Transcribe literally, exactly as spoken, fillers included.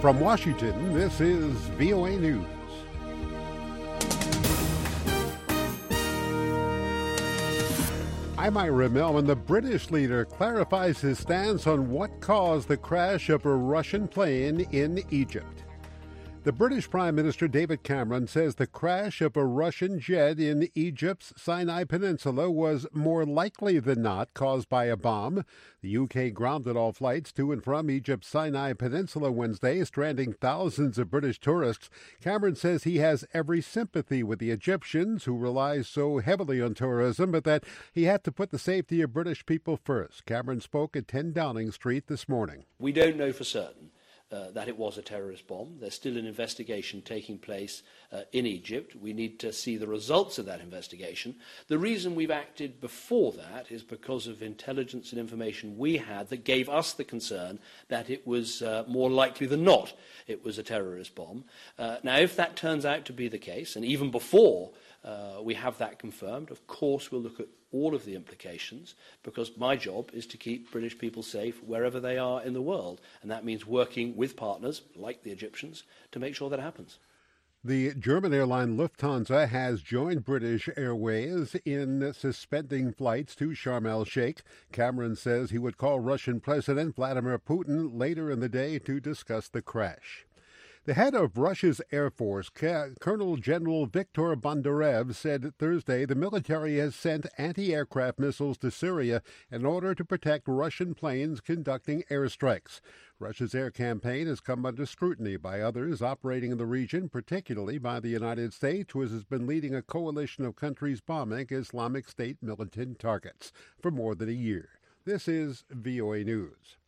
From Washington, this is V O A News. I'm Ira Melvin. The British leader clarifies his stance on what caused the crash of a Russian plane in Egypt. The British Prime Minister David Cameron says the crash of a Russian jet in Egypt's Sinai Peninsula was more likely than not caused by a bomb. The U K grounded all flights to and from Egypt's Sinai Peninsula Wednesday, stranding thousands of British tourists. Cameron says he has every sympathy with the Egyptians, who rely so heavily on tourism, but that he had to put the safety of British people first. Cameron spoke at ten Downing Street this morning. We don't know for certain Uh, that it was a terrorist bomb. There's still an investigation taking place uh, in Egypt. We need to see the results of that investigation. The reason we've acted before that is because of intelligence and information we had that gave us the concern that it was uh, more likely than not it was a terrorist bomb. Uh, now, if that turns out to be the case, and even before uh, we have that confirmed, of course we'll look at all of the implications, because my job is to keep British people safe wherever they are in the world, and that means working with partners like the Egyptians to make sure that happens. The German airline Lufthansa has joined British Airways in suspending flights to Sharm el-Sheikh. Cameron says he would call Russian President Vladimir Putin later in the day to discuss the crash. The head of Russia's Air Force, Colonel General Viktor Bondarev, said Thursday the military has sent anti-aircraft missiles to Syria in order to protect Russian planes conducting airstrikes. Russia's air campaign has come under scrutiny by others operating in the region, particularly by the United States, which has been leading a coalition of countries bombing Islamic State militant targets for more than a year. This is V O A News.